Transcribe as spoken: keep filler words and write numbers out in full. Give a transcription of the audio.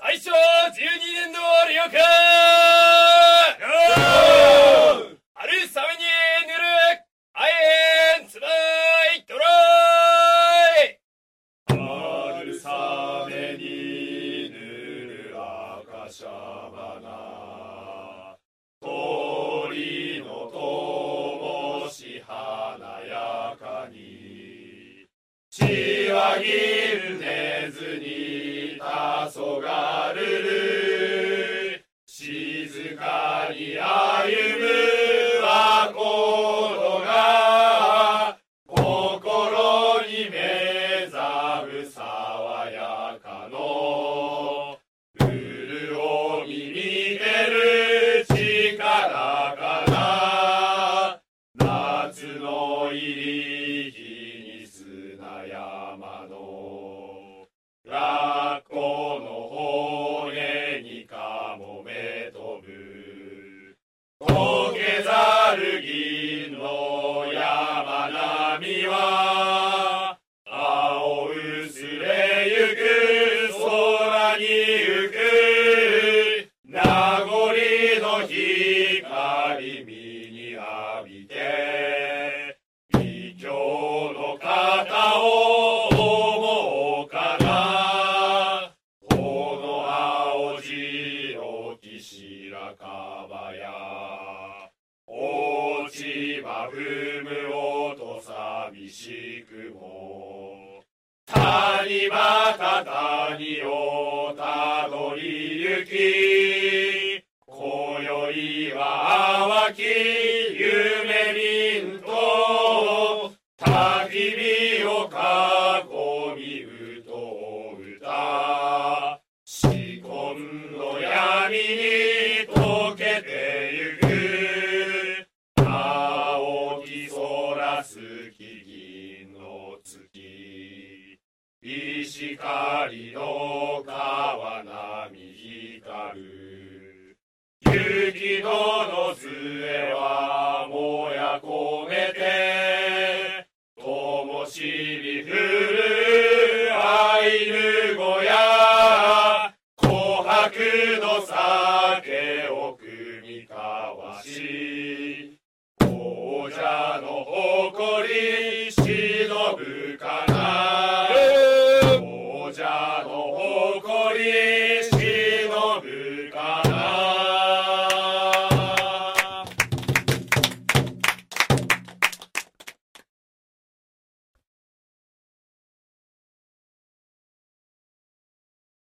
大正じゅうにねんど了解。春雨に塗るあえんつばいドライ。 春雨に塗る赤しゃばな、鳥の灯し華やかに、しわぎる寝ずに黄昏る、静かに歩む若者が心に目覚む爽やかの潤み見てる力かな、夏の入り日に砂山のラッコの骨にかもめ飛ぶ、溶けざる銀の山並みは青薄れゆく空に浮く、名残の光身に浴びて異教の方を思うかな、この青白き白樺や落ち葉踏む音寂しくも、谷端谷をたどり行き、今宵は淡き夢見んと焚き火を囲みうと歌、四魂の闇に溶けてゆく、青き空すき銀の月、石狩の川波光る、雪のの杖はもやこめて